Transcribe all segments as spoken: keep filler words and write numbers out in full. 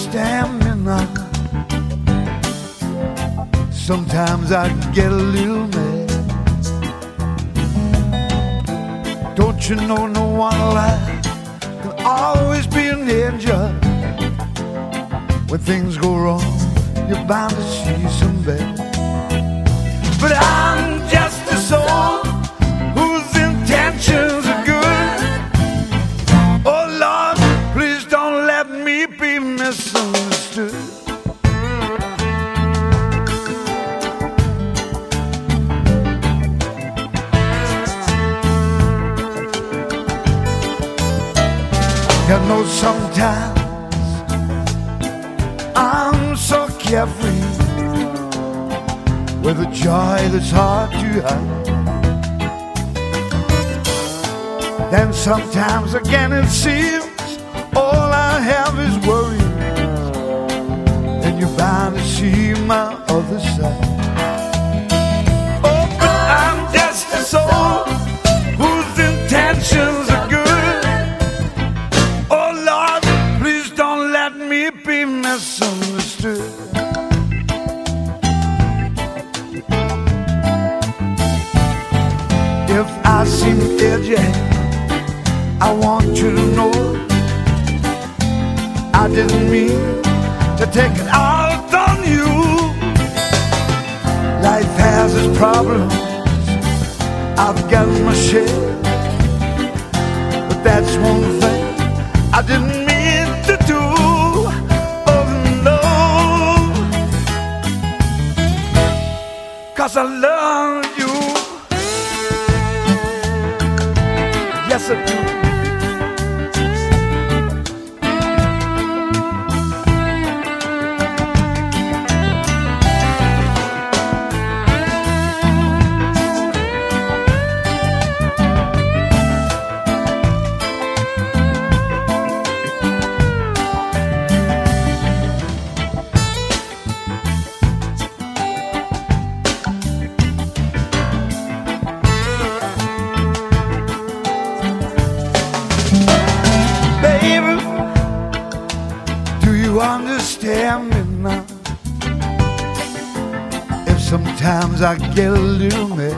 understand me now. Sometimes I get a little mad. Don't you know no one alive can always be an angel? When things go wrong, you're bound to see some bad. But I'm just a soul whose intentions are good. Oh Lord, please don't let me be misunderstood. You know sometimes I'm so carefree with a joy that's hard to hide. Then sometimes again it seems all I have is worries, and you're bound to see my other side. Oh, but I'm just a soul whose intentions are good. Oh Lord, please don't let me be misunderstood. If I seem edgy, I want you to know I didn't mean to take it out on you. Life has its problems, I've got my share, but that's one thing I didn't mean to do. Oh no, 'cause I love you. Yes, I do. You understand me now? If sometimes I get a little mad,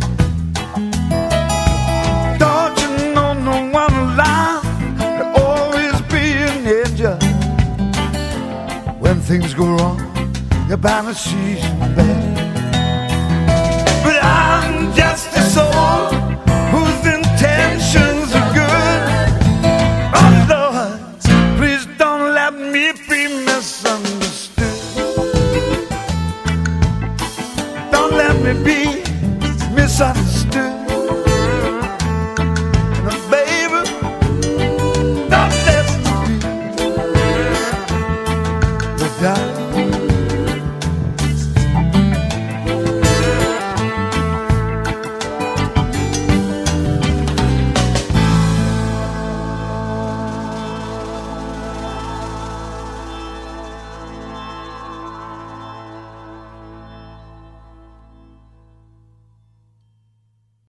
don't you know no one alive will always be an angel? When things go wrong, you're bound to see some bad. But I'm just a soul